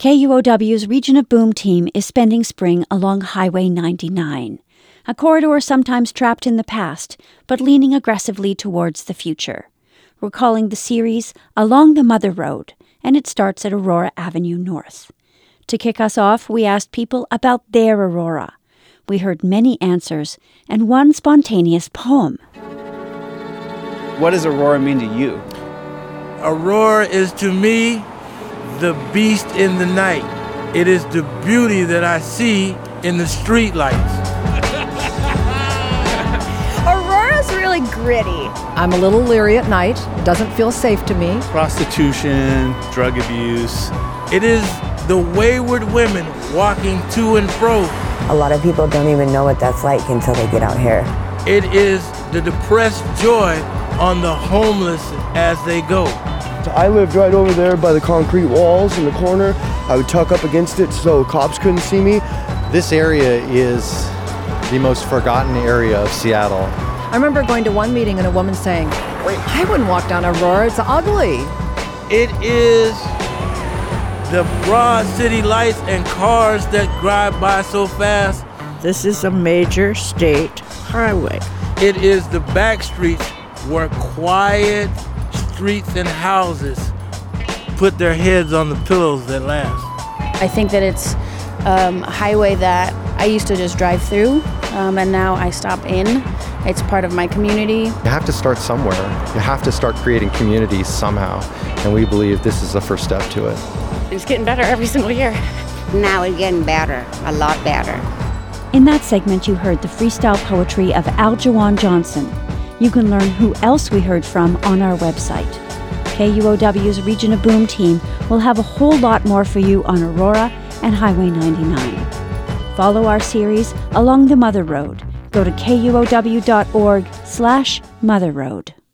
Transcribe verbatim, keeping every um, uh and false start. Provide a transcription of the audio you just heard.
K U O W's Region of Boom team is spending spring along Highway ninety-nine, a corridor sometimes trapped in the past, but leaning aggressively towards the future. We're calling the series Along the Mother Road, and it starts at Aurora Avenue North. To kick us off, we asked people about their Aurora. We heard many answers and one spontaneous poem. What does Aurora mean to you? Aurora is to me the beast in the night. It is the beauty that I see in the street lights. Aurora's really gritty. I'm a little leery at night. It doesn't feel safe to me. Prostitution, drug abuse. It is the wayward women walking to and fro. A lot of people don't even know what that's like until they get out here. It is the depressed joy on the homeless as they go. I lived right over there by the concrete walls in the corner. I would tuck up against it so cops couldn't see me. This area is the most forgotten area of Seattle. I remember going to one meeting and a woman saying, "Wait, I wouldn't walk down Aurora, it's ugly." It is the broad city lights and cars that drive by so fast. This is a major state highway. It is the back streets where quiet streets and houses put their heads on the pillows that last. I think that it's um, a highway that I used to just drive through, um, and now I stop in. It's part of my community. You have to start somewhere. You have to start creating communities somehow, and we believe this is the first step to it. It's getting better every single year. Now it's getting better, a lot better. In that segment, you heard the freestyle poetry of Aljawan Johnson. You can learn who else we heard from on our website. K U O W's Region of Boom team will have a whole lot more for you on Aurora and Highway ninety-nine. Follow our series Along the Mother Road. Go to K U O W dot org slash Mother Road.